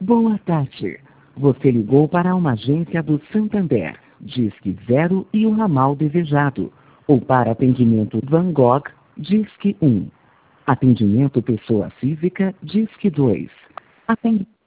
Boa tarde. Você ligou para uma agência do Santander, Disque 0 e o ramal desejado. Ou para atendimento Van Gogh, Disque 1. Atendimento pessoa física, Disque 2.